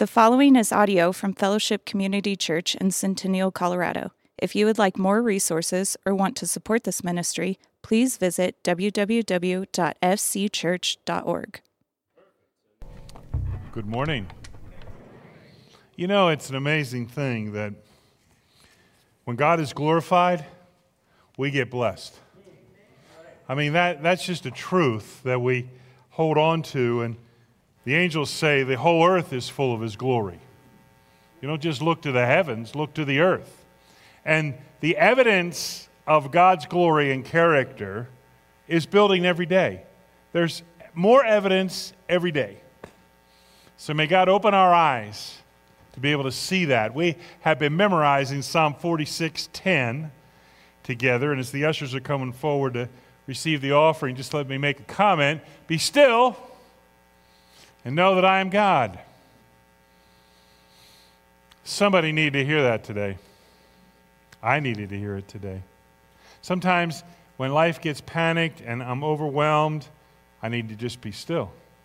The following is audio from Fellowship Community Church in Centennial, Colorado. If you would like more resources or want to support this ministry, please visit www.fcchurch.org. Good morning. You know, it's an amazing thing that when God is glorified, we get blessed. I mean, that's just a truth that we hold on to, and the angels say the whole earth is full of His glory. You don't just look to the heavens, look to the earth. And the evidence of God's glory and character is building every day. There's more evidence every day. So may God open our eyes to be able to see that. We have been memorizing Psalm 46:10 together, and as the ushers are coming forward to receive the offering, just let me make a comment. Be still and know that I am God. Somebody needed to hear that today. I needed to hear it today. Sometimes when life gets panicked and I'm overwhelmed, I need to just be still.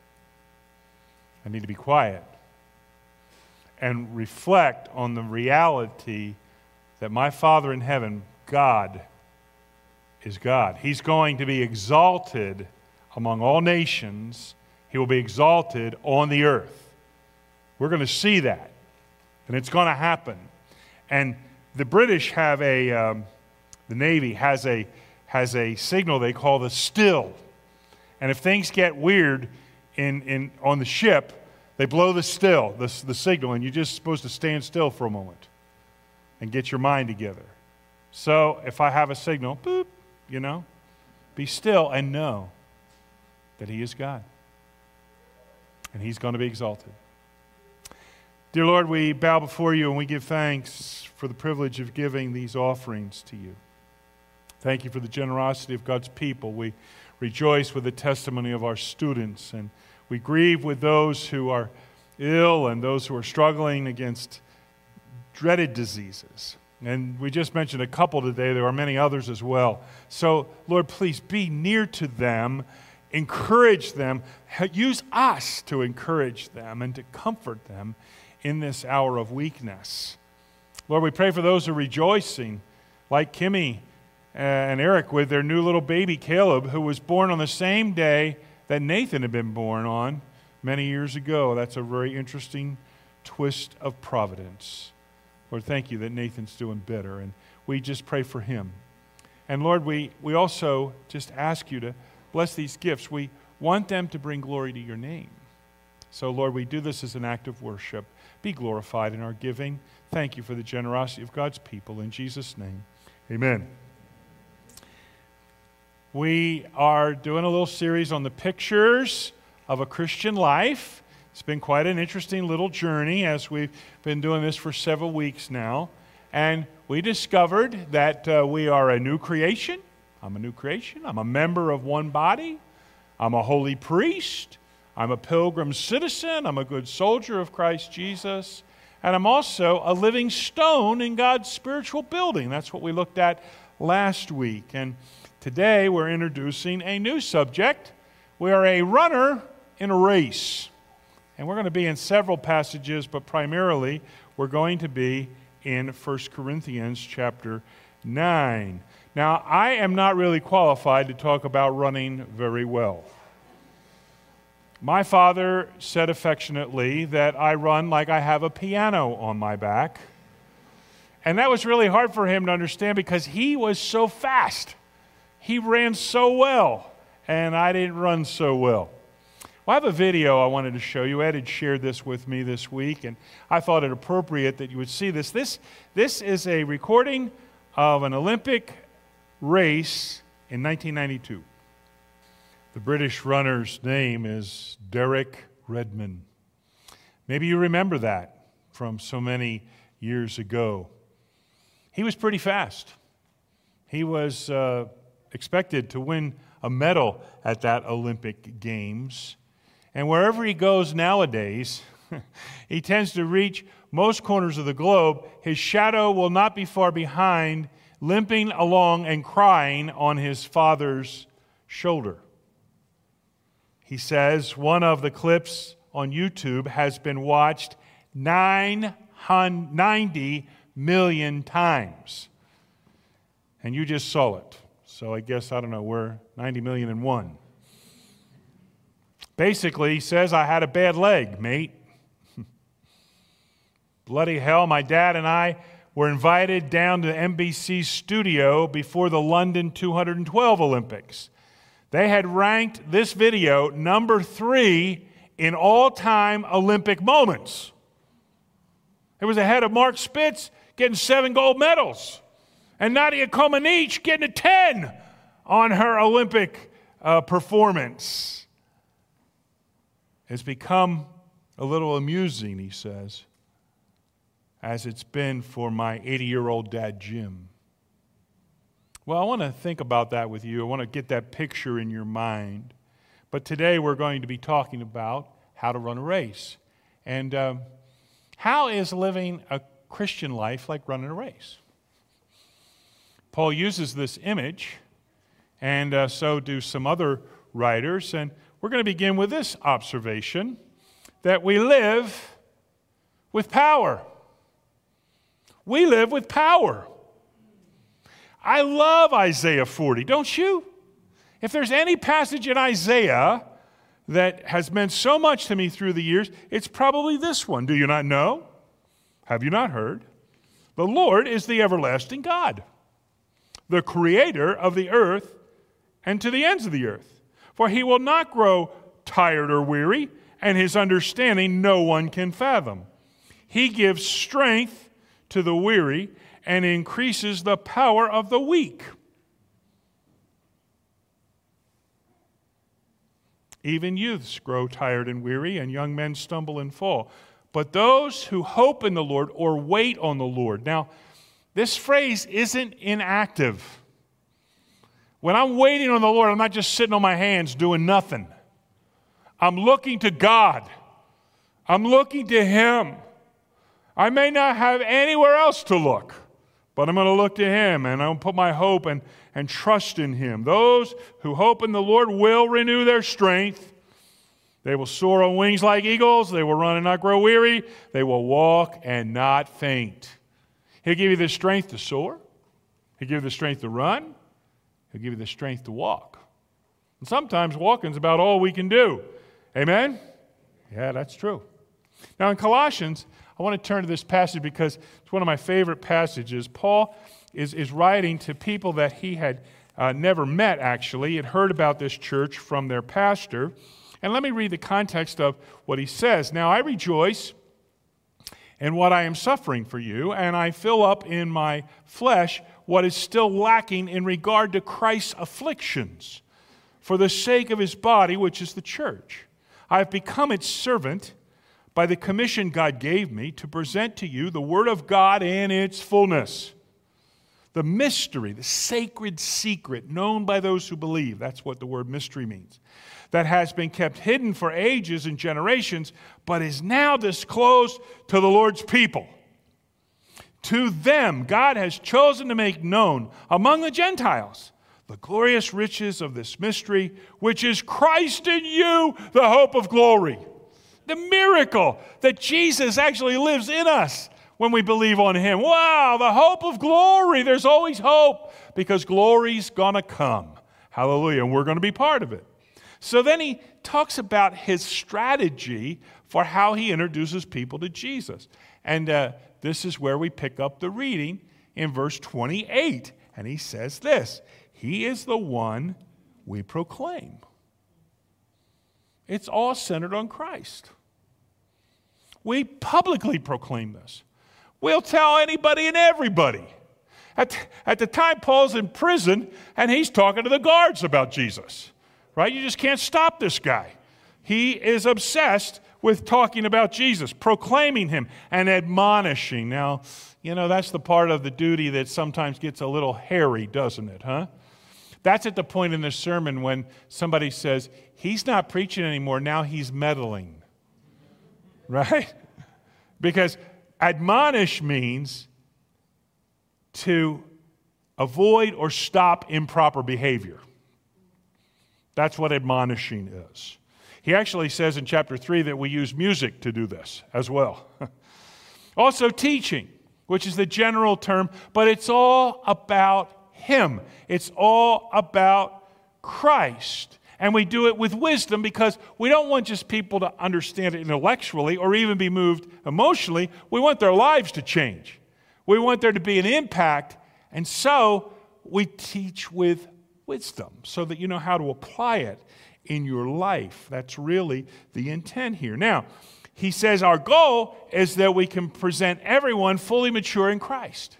I need to be quiet and reflect on the reality that my Father in heaven, God, is God. He's going to be exalted among all nations. He will be exalted on the earth. We're going to see that, and it's going to happen. And the British have the Navy has a signal they call the still. And if things get weird on the ship, they blow the still, the signal, and you're just supposed to stand still for a moment and get your mind together. So if I have a signal, boop, be still and know that He is God. And He's going to be exalted. Dear Lord, we bow before You and we give thanks for the privilege of giving these offerings to You. Thank You for the generosity of God's people. We rejoice with the testimony of our students, and we grieve with those who are ill and those who are struggling against dreaded diseases. And we just mentioned a couple today. There are many others as well. So, Lord, please be near to them. Encourage them. Use us to encourage them and to comfort them in this hour of weakness. Lord, we pray for those who are rejoicing, like Kimmy and Eric with their new little baby, Caleb, who was born on the same day that Nathan had been born on many years ago. That's a very interesting twist of providence. Lord, thank You that Nathan's doing better, and we just pray for him. And Lord, we also just ask You to bless these gifts. We want them to bring glory to Your name. So, Lord, we do this as an act of worship. Be glorified in our giving. Thank You for the generosity of God's people. In Jesus' name, amen. We are doing a little series on the pictures of a Christian life. It's been quite an interesting little journey as we've been doing this for several weeks now. And we discovered that we are a new creation. I'm a new creation. I'm a member of one body. I'm a holy priest. I'm a pilgrim citizen. I'm a good soldier of Christ Jesus. And I'm also a living stone in God's spiritual building. That's what we looked at last week. And today we're introducing a new subject. We are a runner in a race. And we're going to be in several passages, but primarily we're going to be in 1 Corinthians chapter 9. Now, I am not really qualified to talk about running very well. My father said affectionately that I run like I have a piano on my back. And that was really hard for him to understand because he was so fast. He ran so well, and I didn't run so well. Well, I have a video I wanted to show you. Ed had shared this with me this week, and I thought it appropriate that you would see this. This is a recording of an Olympic race in 1992. The British runner's name is Derek Redmond. Maybe you remember that from so many years ago. He was pretty fast. He was expected to win a medal at that Olympic Games. And wherever he goes nowadays, he tends to reach most corners of the globe. His shadow will not be far behind, limping along and crying on his father's shoulder. He says one of the clips on YouTube has been watched 90 million times. And you just saw it. So I guess, I don't know, we're 90 million and one. Basically, he says, I had a bad leg, mate. Bloody hell, my dad and I were invited down to NBC's studio before the London 212 Olympics. They had ranked this video number 3 in all-time Olympic moments. It was ahead of Mark Spitz getting 7 gold medals, and Nadia Comaneci getting a 10 on her Olympic performance. It's become a little amusing, he says, as it's been for my 80-year-old dad, Jim. Well, I want to think about that with you. I want to get that picture in your mind. But today we're going to be talking about how to run a race. And how is living a Christian life like running a race? Paul uses this image, and so do some other writers. And we're going to begin with this observation, that we live with power. We live with power. I love Isaiah 40, don't you? If there's any passage in Isaiah that has meant so much to me through the years, it's probably this one. Do you not know? Have you not heard? The Lord is the everlasting God, the creator of the earth and to the ends of the earth. For he will not grow tired or weary, and his understanding no one can fathom. He gives strength to the weary and increases the power of the weak. Even youths grow tired and weary, and young men stumble and fall. But those who hope in the Lord or wait on the Lord. Now, this phrase isn't inactive. When I'm waiting on the Lord, I'm not just sitting on my hands doing nothing. I'm looking to God. I'm looking to Him. I may not have anywhere else to look, but I'm going to look to Him, and I'm going to put my hope and trust in Him. Those who hope in the Lord will renew their strength. They will soar on wings like eagles. They will run and not grow weary. They will walk and not faint. He'll give you the strength to soar. He'll give you the strength to run. He'll give you the strength to walk. And sometimes walking's about all we can do. Amen? Yeah, that's true. Now in Colossians, I want to turn to this passage because it's one of my favorite passages. Paul is writing to people that he had never met, actually. He had heard about this church from their pastor. And let me read the context of what he says. Now, I rejoice in what I am suffering for you, and I fill up in my flesh what is still lacking in regard to Christ's afflictions for the sake of his body, which is the church. I have become its servant by the commission God gave me to present to you the Word of God in its fullness. The mystery, the sacred secret known by those who believe, that's what the word mystery means, that has been kept hidden for ages and generations, but is now disclosed to the Lord's people. To them, God has chosen to make known among the Gentiles the glorious riches of this mystery, which is Christ in you, the hope of glory. The miracle that Jesus actually lives in us when we believe on Him. Wow, the hope of glory. There's always hope because glory's going to come. Hallelujah. And we're going to be part of it. So then he talks about his strategy for how he introduces people to Jesus. And this is where we pick up the reading in verse 28. And he says this, He is the one we proclaim. It's all centered on Christ. We publicly proclaim this. We'll tell anybody and everybody. At the time, Paul's in prison, and he's talking to the guards about Jesus. Right? You just can't stop this guy. He is obsessed with talking about Jesus, proclaiming Him, and admonishing. Now, you know, that's the part of the duty that sometimes gets a little hairy, doesn't it, huh? That's at the point in the sermon when somebody says, he's not preaching anymore, now he's meddling. Right? Because admonish means to avoid or stop improper behavior. That's what admonishing is. He actually says in chapter 3 that we use music to do this as well. Also teaching, which is the general term, but it's all about Him. It's all about Christ. And we do it with wisdom because we don't want just people to understand it intellectually or even be moved emotionally. We want their lives to change. We want there to be an impact. And so we teach with wisdom so that you know how to apply it in your life. That's really the intent here. Now, he says our goal is that we can present everyone fully mature in Christ.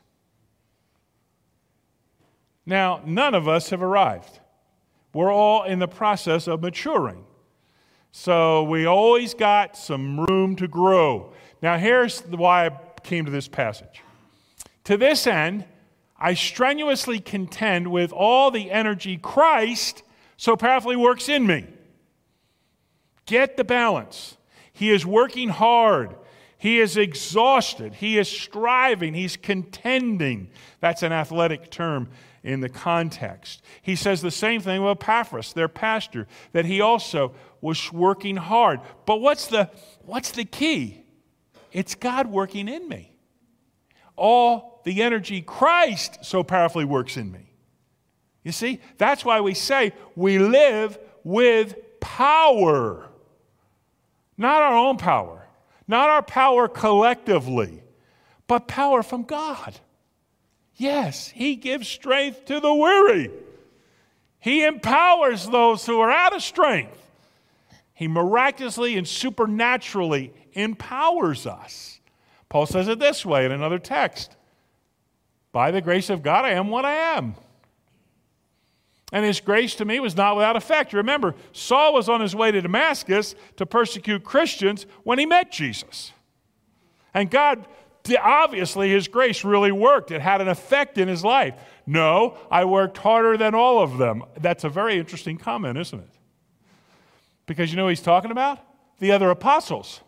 Now, none of us have arrived. We're all in the process of maturing. So we always got some room to grow. Now, here's why I came to this passage. To this end, I strenuously contend with all the energy Christ so powerfully works in me. Get the balance. He is working hard. He is exhausted. He is striving. He's contending. That's an athletic term in the context. He says the same thing about Epaphras, their pastor, that he also was working hard. But what's the key? It's God working in me. All the energy Christ so powerfully works in me. You see, that's why we say we live with power. Not our own power, not our power collectively, but power from God. Yes, He gives strength to the weary. He empowers those who are out of strength. He miraculously and supernaturally empowers us. Paul says it this way in another text. By the grace of God, I am what I am. And His grace to me was not without effect. Remember, Saul was on his way to Damascus to persecute Christians when he met Jesus. And God, obviously, His grace really worked. It had an effect in his life. No, I worked harder than all of them. That's a very interesting comment, isn't it? Because you know what he's talking about? The other apostles.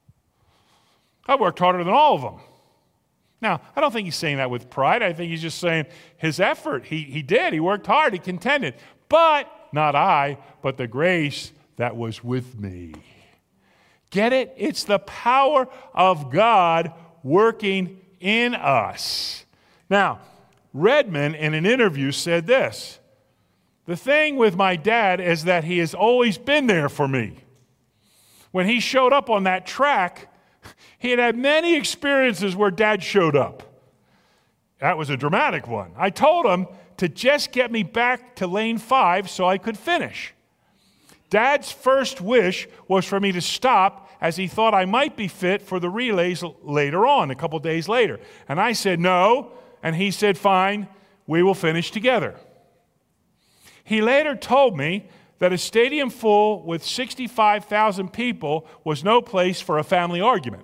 I worked harder than all of them. Now, I don't think he's saying that with pride. I think he's just saying his effort. He did. He worked hard. He contended. But not I, but the grace that was with me. Get it? It's the power of God working in us. Now, Redman, in an interview, said this. The thing with my dad is that he has always been there for me. When he showed up on that track, he had had many experiences where Dad showed up. That was a dramatic one. I told him to just get me back to lane 5 so I could finish. Dad's first wish was for me to stop as he thought I might be fit for the relays later on, a couple days later. And I said no, and he said, fine, we will finish together. He later told me that a stadium full with 65,000 people was no place for a family argument.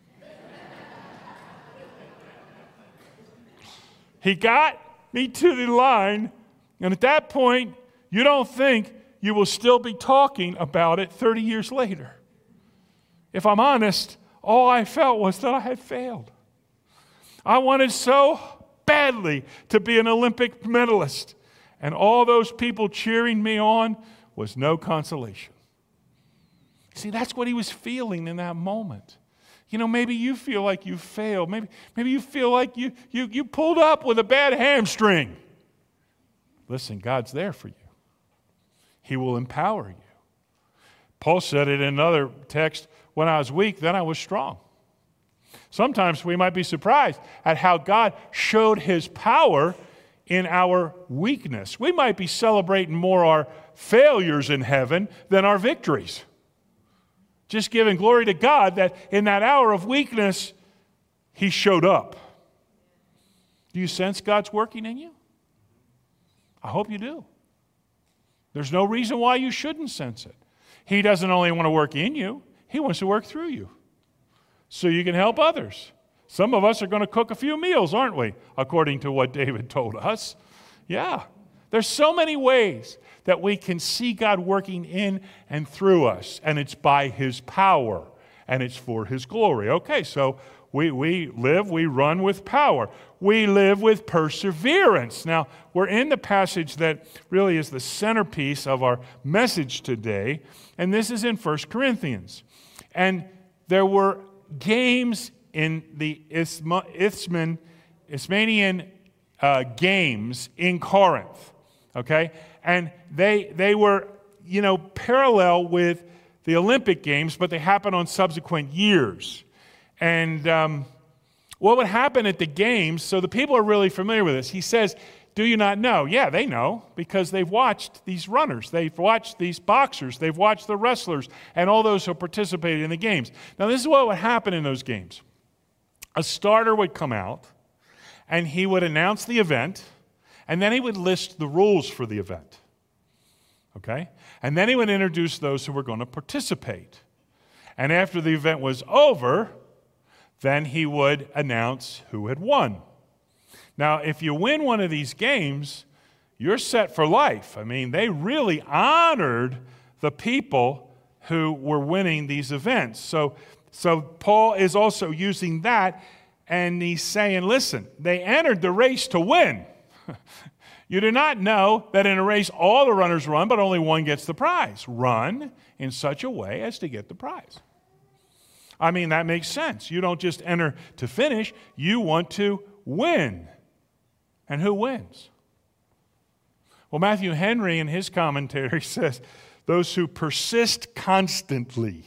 He got me to the line, and at that point, you don't think you will still be talking about it 30 years later. If I'm honest, all I felt was that I had failed. I wanted so badly to be an Olympic medalist, and all those people cheering me on was no consolation. See, that's what he was feeling in that moment. You know, maybe you feel like you failed. Maybe you feel like you pulled up with a bad hamstring. Listen, God's there for you. He will empower you. Paul said it in another text, when I was weak, then I was strong. Sometimes we might be surprised at how God showed His power in our weakness. We might be celebrating more our failures in heaven than our victories. Just giving glory to God that in that hour of weakness, He showed up. Do you sense God's working in you? I hope you do. There's no reason why you shouldn't sense it. He doesn't only want to work in you, He wants to work through you so you can help others. Some of us are going to cook a few meals, aren't we? According to what David told us. Yeah. There's so many ways that we can see God working in and through us, and it's by His power. and it's for His glory. Okay, so we run with power. We live with perseverance. Now, we're in the passage that really is the centerpiece of our message today, and this is in 1 Corinthians. And there were games in the Isthmian games in Corinth, okay? And they were, parallel with the Olympic Games, but they happened on subsequent years. And what would happen at the games, so the people are really familiar with this. He says, do you not know? Yeah, they know, because they've watched these runners. They've watched these boxers. They've watched the wrestlers and all those who participated in the games. Now, this is what would happen in those games. A starter would come out, and he would announce the event, and then he would list the rules for the event. Okay? And then he would introduce those who were going to participate. And after the event was over, then he would announce who had won. Now, if you win one of these games, you're set for life. I mean, they really honored the people who were winning these events. So Paul is also using that, and he's saying, listen, they entered the race to win. You do not know that in a race all the runners run, but only one gets the prize. Run in such a way as to get the prize. I mean, that makes sense. You don't just enter to finish. You want to win. And who wins? Well, Matthew Henry in his commentary says, those who persist constantly.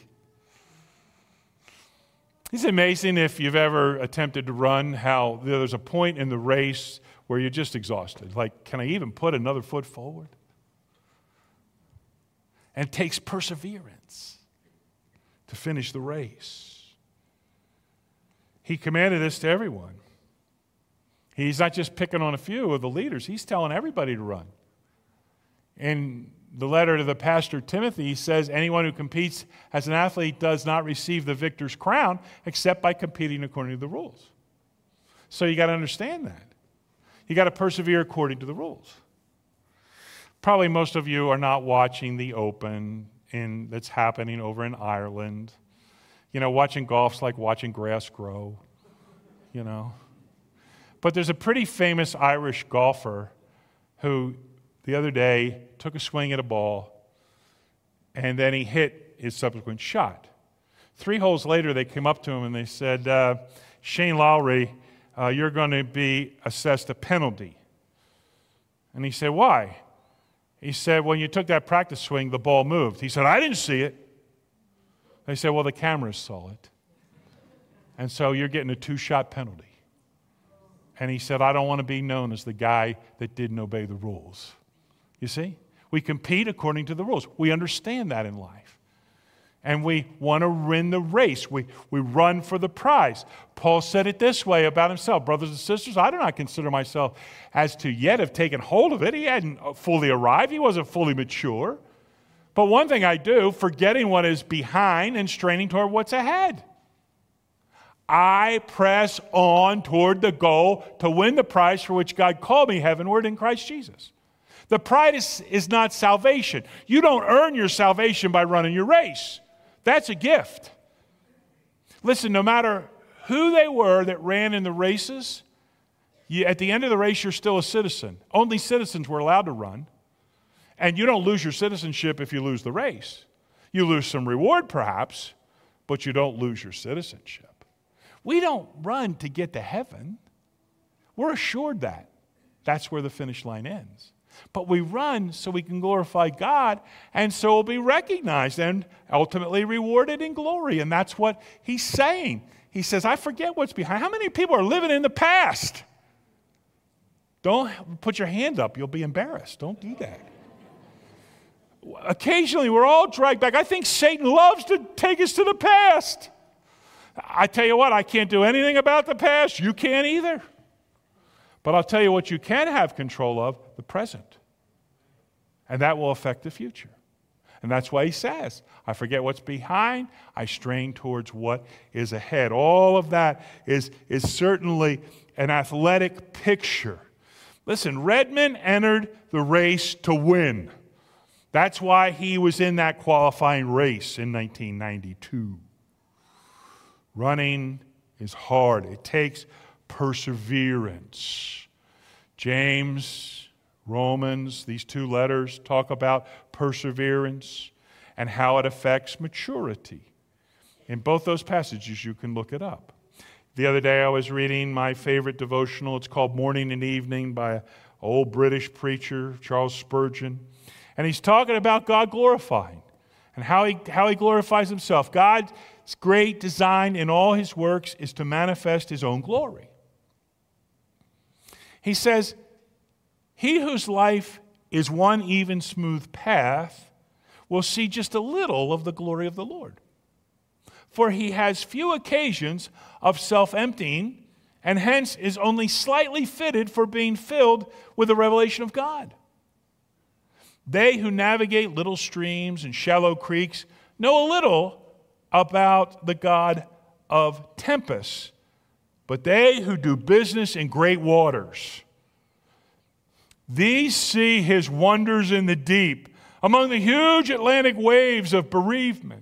It's amazing if you've ever attempted to run, how there's a point in the race where you're just exhausted. Like, can I even put another foot forward? And it takes perseverance to finish the race. He commanded this to everyone. He's not just picking on a few of the leaders. He's telling everybody to run. In the letter to the pastor Timothy, he says, anyone who competes as an athlete does not receive the victor's crown except by competing according to the rules. So you got to understand that. You got to persevere according to the rules. Probably most of you are not watching the Open that's happening over in Ireland. Watching golf's like watching grass grow, But there's a pretty famous Irish golfer who the other day took a swing at a ball, and then he hit his subsequent shot. 3 holes later, they came up to him and they said, Shane Lowry, you're going to be assessed a penalty. And he said, why? He said, when you took that practice swing, the ball moved. He said, I didn't see it. They said, well, the cameras saw it. And so you're getting a 2-shot penalty. And he said, I don't want to be known as the guy that didn't obey the rules. You see? We compete according to the rules. We understand that in life. And we want to win the race. We run for the prize. Paul said it this way about himself. Brothers and sisters, I do not consider myself as to yet have taken hold of it. He hadn't fully arrived. He wasn't fully mature. But one thing I do, forgetting what is behind and straining toward what's ahead. I press on toward the goal to win the prize for which God called me heavenward in Christ Jesus. The prize is not salvation. You don't earn your salvation by running your race. That's a gift. Listen, no matter who they were that ran in the races, at the end of the race, you're still a citizen. Only citizens were allowed to run. And you don't lose your citizenship if you lose the race. You lose some reward, perhaps, but you don't lose your citizenship. We don't run to get to heaven. We're assured that. That's where the finish line ends. But we run so we can glorify God, and so we'll be recognized and ultimately rewarded in glory. And that's what he's saying. He says, I forget what's behind. How many people are living in the past? Don't put your hand up. You'll be embarrassed. Don't do that. Occasionally, we're all dragged back. I think Satan loves to take us to the past. I tell you what, I can't do anything about the past. You can't either. But I'll tell you what you can have control of, the present. And that will affect the future. And that's why he says, I forget what's behind, I strain towards what is ahead. All of that is certainly an athletic picture. Listen, Redmond entered the race to win. That's why he was in that qualifying race in 1992. Running is hard. It takes perseverance. James, Romans, these two letters talk about perseverance and how it affects maturity. In both those passages, you can look it up. The other day I was reading my favorite devotional. It's called Morning and Evening by an old British preacher, Charles Spurgeon. And he's talking about God glorifying and how he glorifies himself. God's great design in all his works is to manifest his own glory. He says, he whose life is one even smooth path will see just a little of the glory of the Lord. For he has few occasions of self-emptying, and hence is only slightly fitted for being filled with the revelation of God. They who navigate little streams and shallow creeks know a little about the God of tempests, but they who do business in great waters, these see his wonders in the deep, among the huge Atlantic waves of bereavement,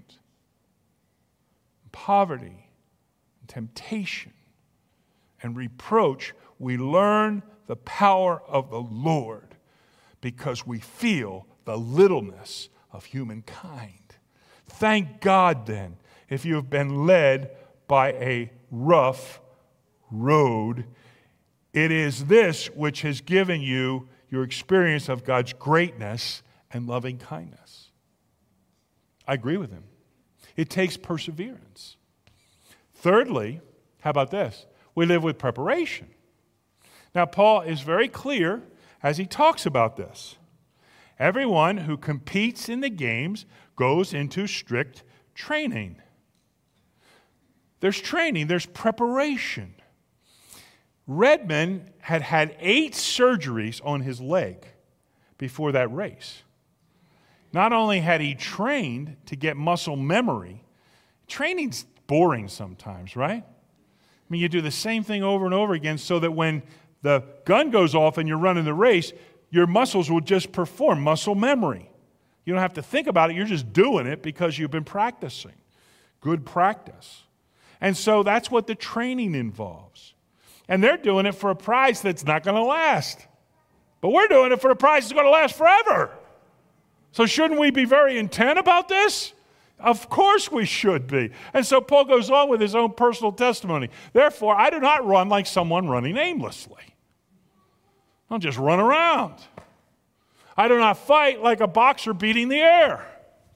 poverty, and temptation, and reproach. We learn the power of the Lord because we feel the littleness of humankind. Thank God, then, if you have been led by a rough road. It is this which has given you your experience of God's greatness and loving kindness. I agree with him. It takes perseverance. Thirdly, how about this? We live with preparation. Now, Paul is very clear as he talks about this. Everyone who competes in the games goes into strict training. There's training, there's preparation. Redmond had had 8 surgeries on his leg before that race. Not only had he trained to get muscle memory, training's boring sometimes, right? I mean, you do the same thing over and over again so that when the gun goes off and you're running the race, your muscles will just perform muscle memory. You don't have to think about it. You're just doing it because you've been practicing. Good practice. And so that's what the training involves. And they're doing it for a prize that's not going to last. But we're doing it for a prize that's going to last forever. So shouldn't we be very intent about this? Of course we should be. And so Paul goes on with his own personal testimony. Therefore, I do not run like someone running aimlessly. I don't just run around. I do not fight like a boxer beating the air.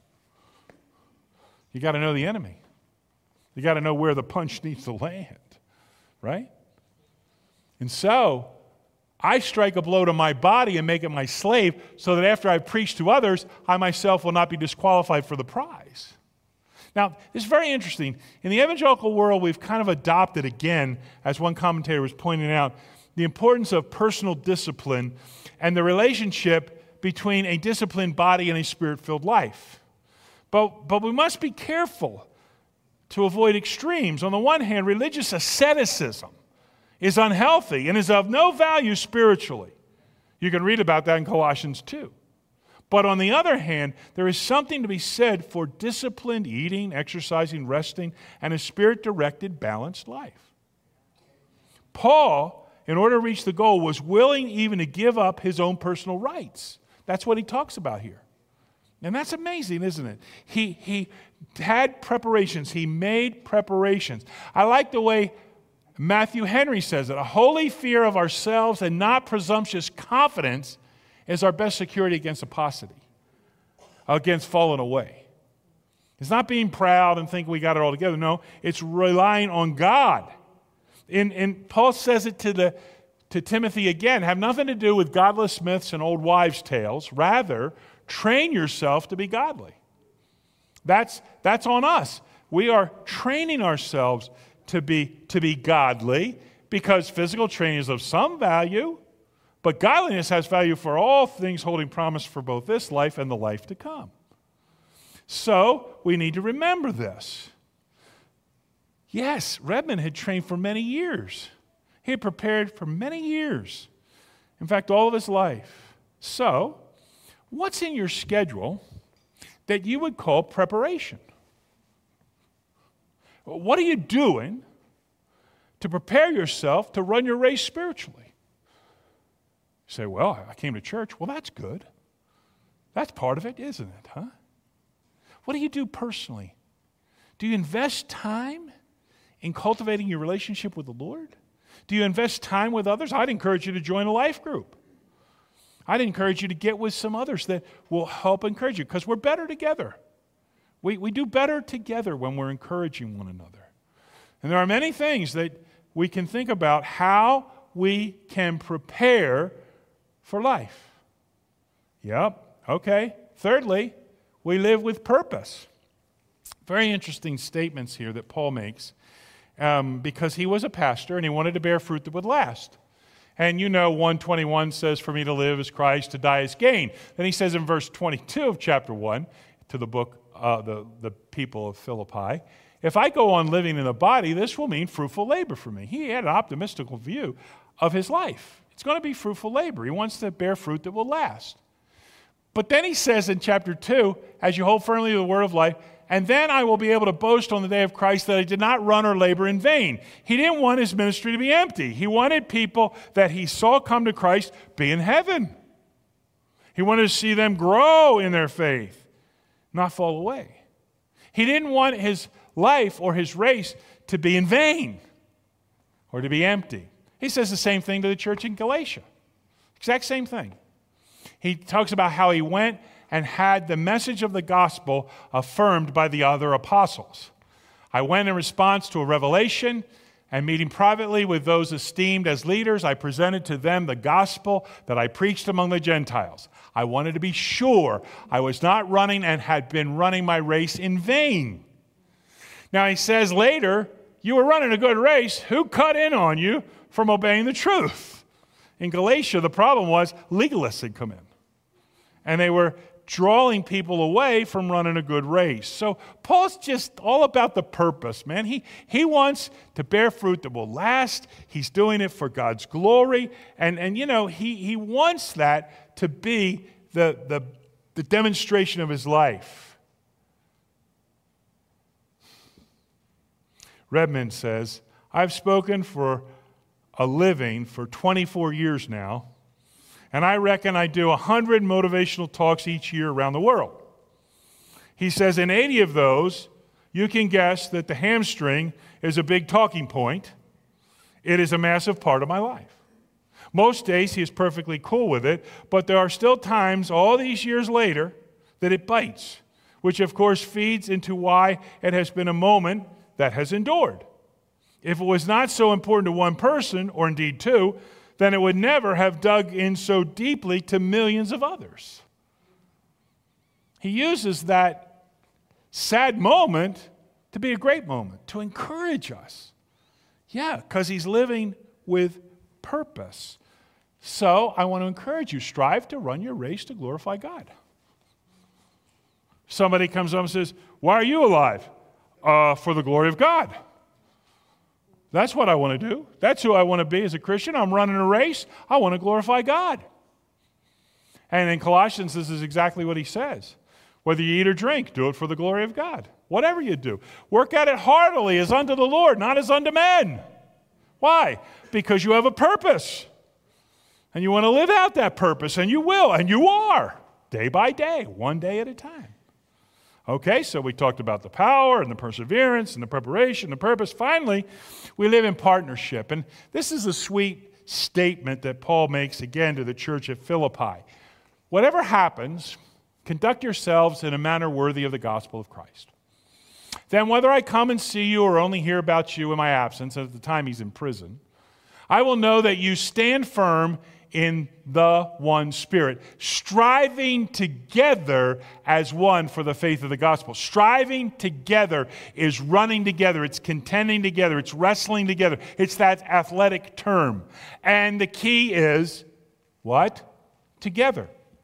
You got to know the enemy. You got to know where the punch needs to land, right? And so, I strike a blow to my body and make it my slave so that after I preach to others, I myself will not be disqualified for the prize. Now, it's very interesting. In the evangelical world, we've kind of adopted again, as one commentator was pointing out, the importance of personal discipline and the relationship between a disciplined body and a spirit-filled life. But we must be careful to avoid extremes. On the one hand, religious asceticism is unhealthy and is of no value spiritually. You can read about that in Colossians 2. But on the other hand, there is something to be said for disciplined eating, exercising, resting, and a spirit-directed, balanced life. Paul, in order to reach the goal, was willing even to give up his own personal rights. That's what he talks about here. And that's amazing, isn't it? He had preparations. He made preparations. I like the way Matthew Henry says it. A holy fear of ourselves and not presumptuous confidence is our best security against apostasy, against falling away. It's not being proud and thinking we got it all together. No, it's relying on God. And Paul says it to Timothy again, have nothing to do with godless myths and old wives' tales. Rather, train yourself to be godly. That's on us. We are training ourselves to be godly because physical training is of some value, but godliness has value for all things, holding promise for both this life and the life to come. So we need to remember this. Yes, Redmond had trained for many years. He had prepared for many years. In fact, all of his life. So, what's in your schedule that you would call preparation? What are you doing to prepare yourself to run your race spiritually? You say, well, I came to church. Well, that's good. That's part of it, isn't it, huh? What do you do personally? Do you invest time in cultivating your relationship with the Lord? Do you invest time with others? I'd encourage you to join a life group. I'd encourage you to get with some others that will help encourage you, because we're better together. We do better together when we're encouraging one another. And there are many things that we can think about how we can prepare for life. Yep, okay. Thirdly, we live with purpose. Very interesting statements here that Paul makes, because he was a pastor and he wanted to bear fruit that would last. And 1:21 says, for me to live is Christ, to die is gain. Then he says in verse 22 of chapter 1 to the book, the people of Philippi, if I go on living in the body, this will mean fruitful labor for me. He had an optimistic view of his life. It's going to be fruitful labor. He wants to bear fruit that will last. But then he says in chapter 2, as you hold firmly to the word of life, and then I will be able to boast on the day of Christ that I did not run or labor in vain. He didn't want his ministry to be empty. He wanted people that he saw come to Christ be in heaven. He wanted to see them grow in their faith, not fall away. He didn't want his life or his race to be in vain or to be empty. He says the same thing to the church in Galatia. Exact same thing. He talks about how he went and had the message of the gospel affirmed by the other apostles. I went in response to a revelation, and meeting privately with those esteemed as leaders, I presented to them the gospel that I preached among the Gentiles. I wanted to be sure I was not running and had been running my race in vain. Now he says later, you were running a good race. Who cut in on you from obeying the truth? In Galatia, the problem was legalists had come in, and they were drawing people away from running a good race. So Paul's just all about the purpose, man. He wants to bear fruit that will last. He's doing it for God's glory. And he wants that to be the demonstration of his life. Redmond says, I've spoken for a living for 24 years now, and I reckon I do 100 motivational talks each year around the world. He says in 80 of those, you can guess that the hamstring is a big talking point. It is a massive part of my life. Most days he is perfectly cool with it, but there are still times all these years later that it bites, which of course feeds into why it has been a moment that has endured. If it was not so important to one person, or indeed two, then it would never have dug in so deeply to millions of others. He uses that sad moment to be a great moment, to encourage us. Yeah, because he's living with purpose. So I want to encourage you, strive to run your race to glorify God. Somebody comes up and says, why are you alive? For the glory of God. That's what I want to do. That's who I want to be as a Christian. I'm running a race. I want to glorify God. And in Colossians, this is exactly what he says. Whether you eat or drink, do it for the glory of God. Whatever you do, work at it heartily as unto the Lord, not as unto men. Why? Because you have a purpose. And you want to live out that purpose, and you will, and you are, day by day, one day at a time. Okay, so we talked about the power and the perseverance and the preparation, the purpose. Finally, we live in partnership. And this is a sweet statement that Paul makes again to the church at Philippi. Whatever happens, conduct yourselves in a manner worthy of the gospel of Christ. Then whether I come and see you or only hear about you in my absence, at the time he's in prison, I will know that you stand firm in the one Spirit, striving together as one for the faith of the gospel. Striving together is running together. It's contending together. It's wrestling together. It's that athletic term. And the key is, what? Together.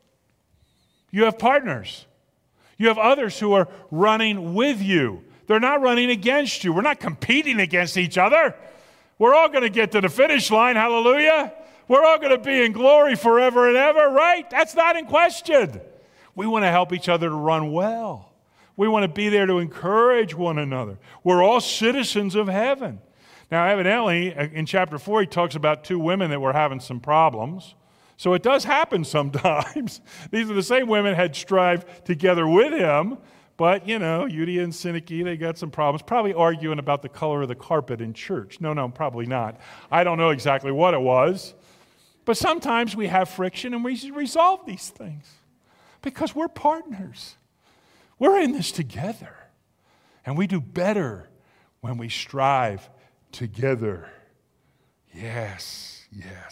You have partners. You have others who are running with you. They're not running against you. We're not competing against each other. We're all going to get to the finish line. Hallelujah. We're all going to be in glory forever and ever, right? That's not in question. We want to help each other to run well. We want to be there to encourage one another. We're all citizens of heaven. Now, evidently, in chapter 4, he talks about two women that were having some problems. So it does happen sometimes. These are the same women had strived together with him. But, Euodia and Syntyche, they got some problems. Probably arguing about the color of the carpet in church. No, probably not. I don't know exactly what it was. But sometimes we have friction and we resolve these things. Because we're partners. We're in this together. And we do better when we strive together. Yes.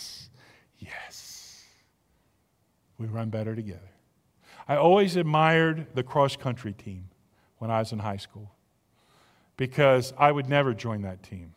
We run better together. I always admired the cross-country team when I was in high school because I would never join that team.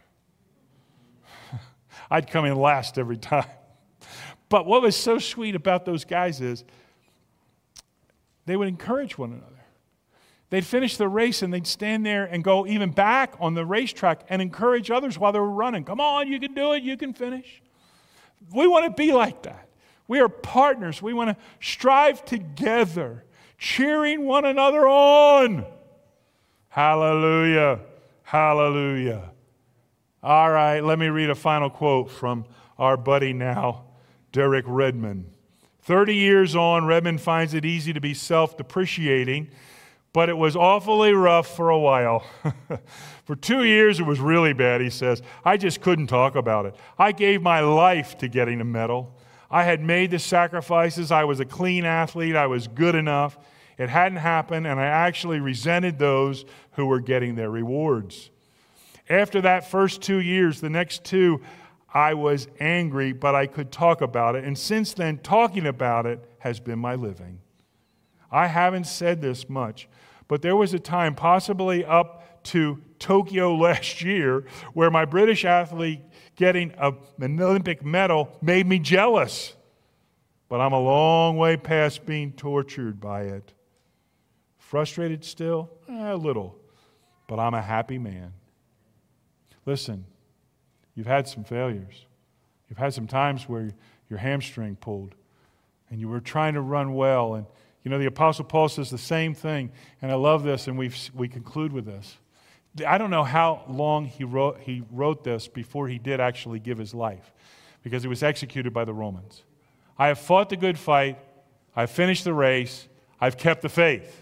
I'd come in last every time. But what was so sweet about those guys is they would encourage one another. They'd finish the race and they'd stand there and go even back on the racetrack and encourage others while they were running. Come on, you can do it, you can finish. We want to be like that. We are partners. We want to strive together, cheering one another on. Hallelujah. Hallelujah. All right, let me read a final quote from our buddy now, Derek Redmond. 30 years on, Redmond finds it easy to be self-depreciating, but it was awfully rough for a while. For 2 years, it was really bad, he says. I just couldn't talk about it. I gave my life to getting a medal. I had made the sacrifices. I was a clean athlete. I was good enough. It hadn't happened, and I actually resented those who were getting their rewards. After that first 2 years, the next 2, I was angry, but I could talk about it. And since then, talking about it has been my living. I haven't said this much, but there was a time, possibly up to Tokyo last year, where my British athlete getting an Olympic medal made me jealous. But I'm a long way past being tortured by it. Frustrated still? A little. But I'm a happy man. Listen, you've had some failures. You've had some times where your hamstring pulled and you were trying to run well. And, the Apostle Paul says the same thing. And I love this, and we conclude with this. I don't know how long he wrote this before he did actually give his life, because he was executed by the Romans. I have fought the good fight. I've finished the race. I've kept the faith.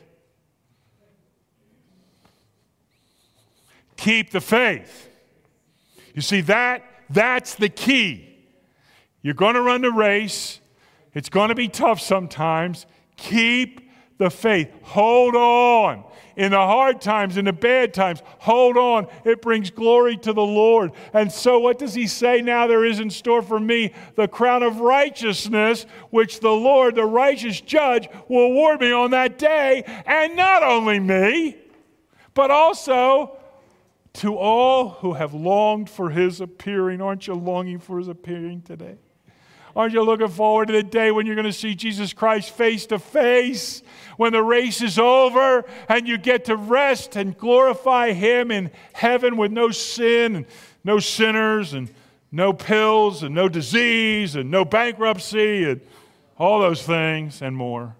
Keep the faith. You see, that's the key. You're going to run the race. It's going to be tough sometimes. Keep the faith. Hold on. In the hard times, in the bad times, hold on. It brings glory to the Lord. And so what does he say now there is in store for me? The crown of righteousness, which the Lord, the righteous judge, will award me on that day. And not only me, but also to all who have longed for his appearing. Aren't you longing for his appearing today? Aren't you looking forward to the day when you're going to see Jesus Christ face to face? When the race is over and you get to rest and glorify him in heaven with no sin and no sinners and no pills and no disease and no bankruptcy and all those things and more.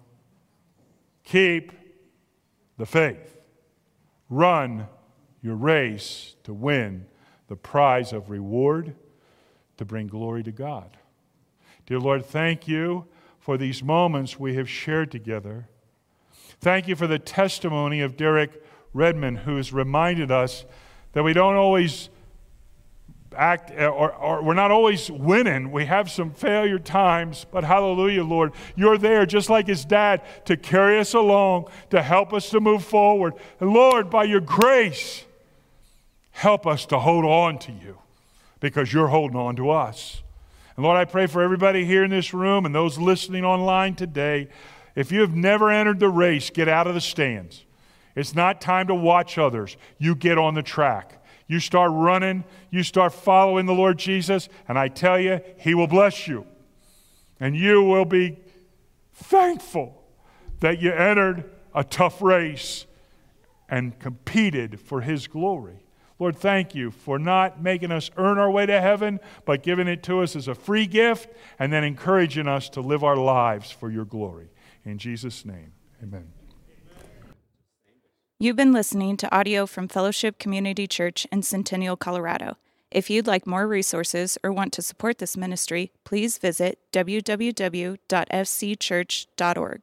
Keep the faith. Run your race to win the prize of reward, to bring glory to God. Dear Lord, thank you for these moments we have shared together. Thank you for the testimony of Derek Redmond, who has reminded us that we don't always act, or we're not always winning. We have some failure times, but hallelujah, Lord, you're there just like his dad to carry us along, to help us to move forward. And Lord, by your grace, help us to hold on to you because you're holding on to us. And Lord, I pray for everybody here in this room and those listening online today. If you have never entered the race, get out of the stands. It's not time to watch others. You get on the track. You start running. You start following the Lord Jesus. And I tell you, he will bless you. And you will be thankful that you entered a tough race and competed for his glory. Lord, thank you for not making us earn our way to heaven, but giving it to us as a free gift and then encouraging us to live our lives for your glory. In Jesus' name, amen. You've been listening to audio from Fellowship Community Church in Centennial, Colorado. If you'd like more resources or want to support this ministry, please visit www.fcchurch.org.